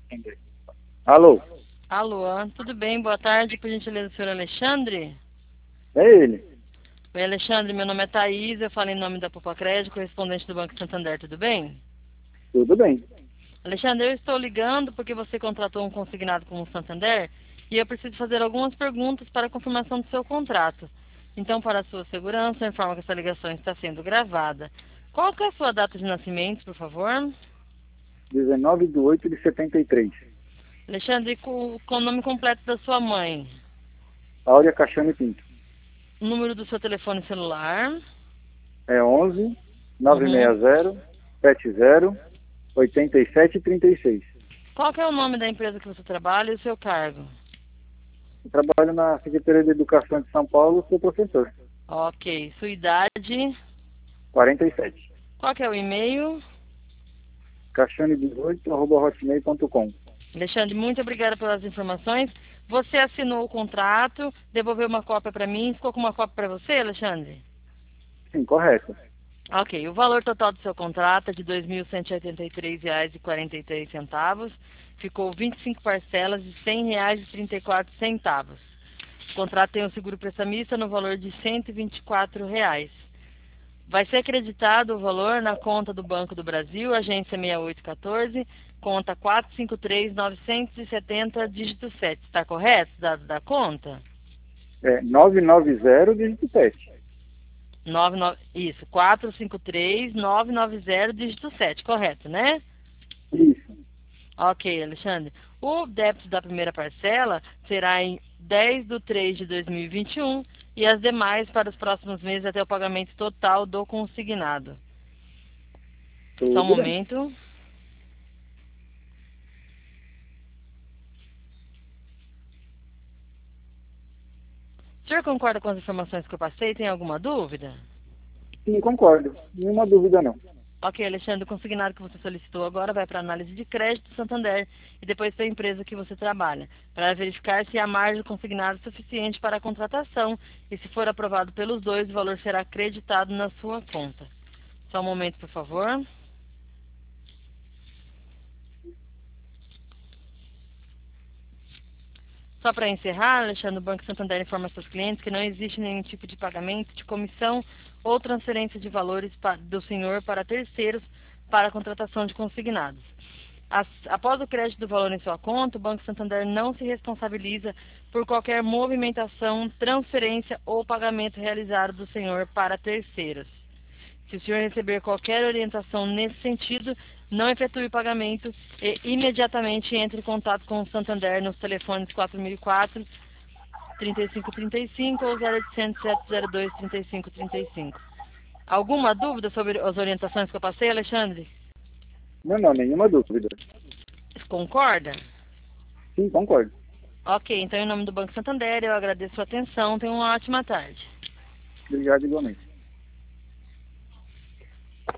Alô, Alô, tudo bem? Boa tarde, por gentileza, senhor Alexandre? é ele. Oi, Alexandre, meu nome é Thaís, eu falo em nome da Popa Crédito, correspondente do Banco Santander, tudo bem? Tudo bem. Alexandre, eu estou ligando porque você contratou um consignado com o Santander e eu preciso fazer algumas perguntas para a confirmação do seu contrato. Então, para a sua segurança, eu informo que essa ligação está sendo gravada. Qual que é a sua data de nascimento, por favor? 19/8/73. Alexandre, com o nome completo da sua mãe, Áurea Caixano Pinto. o número do seu telefone celular. É 11 Uhum. 960 70 87 36. Qual que é o nome da empresa que você trabalha e o seu cargo? Eu trabalho na Secretaria de Educação de São Paulo, sou professor. Ok. Sua idade? 47. Qual que é o e-mail? caixane18@hotmail.com. Alexandre, muito obrigada pelas informações. Você assinou o contrato, devolveu uma cópia para mim, ficou com uma cópia para você, Alexandre? Sim, correto. Ok. O valor total do seu contrato é de R$ 2.183,43. Ficou 25 parcelas de R$ 100,34. O contrato tem um seguro prestamista no valor de R$ 124. Vai ser acreditado o valor na conta do Banco do Brasil, agência 6814, conta 453.970, dígito 7. Está correto, dado da conta? É 990, dígito 7. 99, isso, 453.990, dígito 7, correto, né? Isso. Ok, Alexandre. O débito da primeira parcela será em 10/3/2021 e as demais para os próximos meses até o pagamento total do consignado. Só um Tudo bem. momento. O senhor concorda com as informações que eu passei? Tem alguma dúvida? Sim, concordo. Nenhuma dúvida não. Ok, Alexandre, o consignado que você solicitou agora vai para análise de crédito do Santander e depois para a empresa que você trabalha, para verificar se a margem do consignado é suficiente para a contratação e se for aprovado pelos dois, o valor será acreditado na sua conta. Só um momento, por favor. Só para encerrar, Alexandre, o Banco Santander informa seus clientes que não existe nenhum tipo de pagamento de comissão ou transferência de valores do senhor para terceiros para a contratação de consignados. Após o crédito do valor em sua conta, o Banco Santander não se responsabiliza por qualquer movimentação, transferência ou pagamento realizado do senhor para terceiros. Se o senhor receber qualquer orientação nesse sentido, não efetue o pagamento e imediatamente entre em contato com o Santander nos telefones 4004 3535 ou 0800 702 3535. Alguma dúvida sobre as orientações que eu passei, Alexandre? Não, não, nenhuma dúvida. Concorda? Sim, concordo. Ok, então em nome do Banco Santander eu agradeço a atenção. Tenha uma ótima tarde. Obrigado igualmente.